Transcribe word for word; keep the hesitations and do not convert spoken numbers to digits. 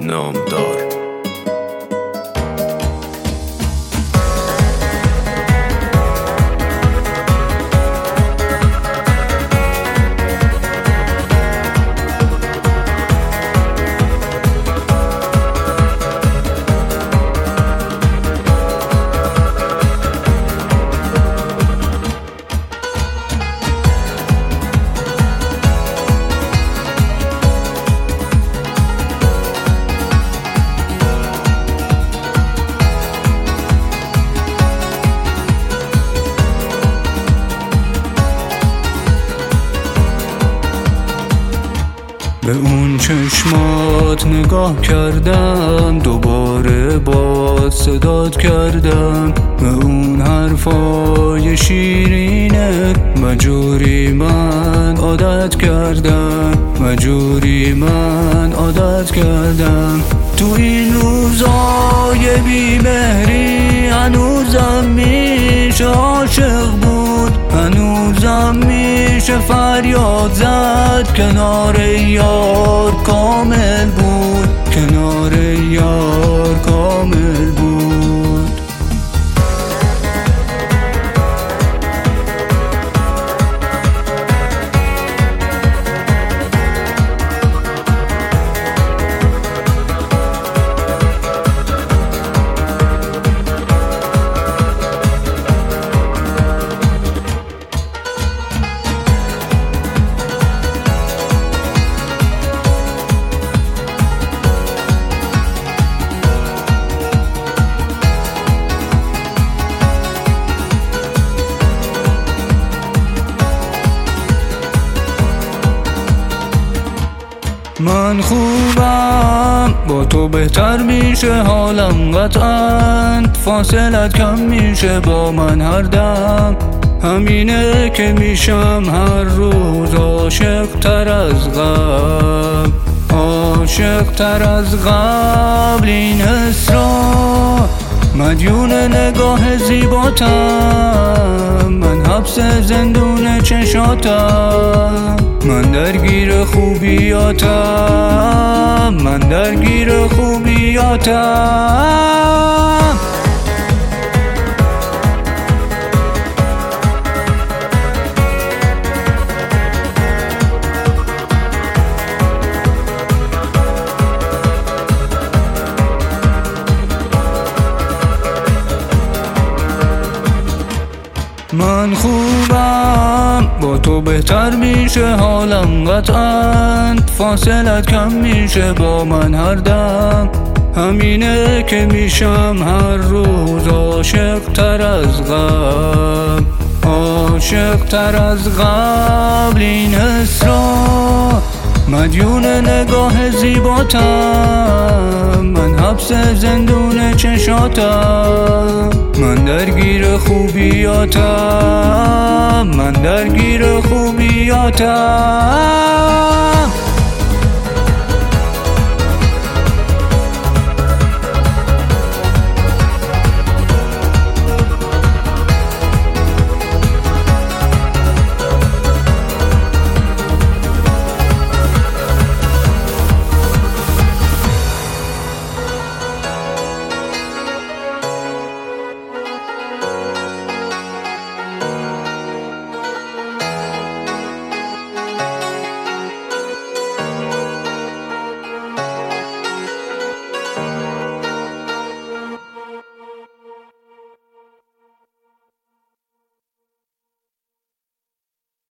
نامدار. به اون چشمات نگاه کردم، دوباره باز صدات کردم. به اون حرفای شیرینت مجوری من عادت کردم، مجوری من عادت کردم. تو این روزای بیمهری هنوزم میشه عاشق بود، هنوزم میشه فریاد زد. کنار یار کامل بود، کنار یار کامل بود. من خوبم، با تو بهتر میشه حالم قطعاً. فاصلت کم میشه با من هر دم، همینه که میشم هر روز عاشق تر از قبل، عاشق تر از قبل. این حس را مدیون نگاه زیباتم، من حبس زندون چشاتم. من درگیر خوبیاتم، من درگیر خوبیاتم. من خوبم، با تو بهتر میشه حالم قطعاً. فاصلت کم میشه با من هر دم، همینه که میشم هر روز عاشق تر از قبل، عاشق تر از قبل. این حس را مدیون نگاه زیباتم، من حبس زندون چشاتم. من درگیر خوبیاتم، من درگیر خوبیاتم.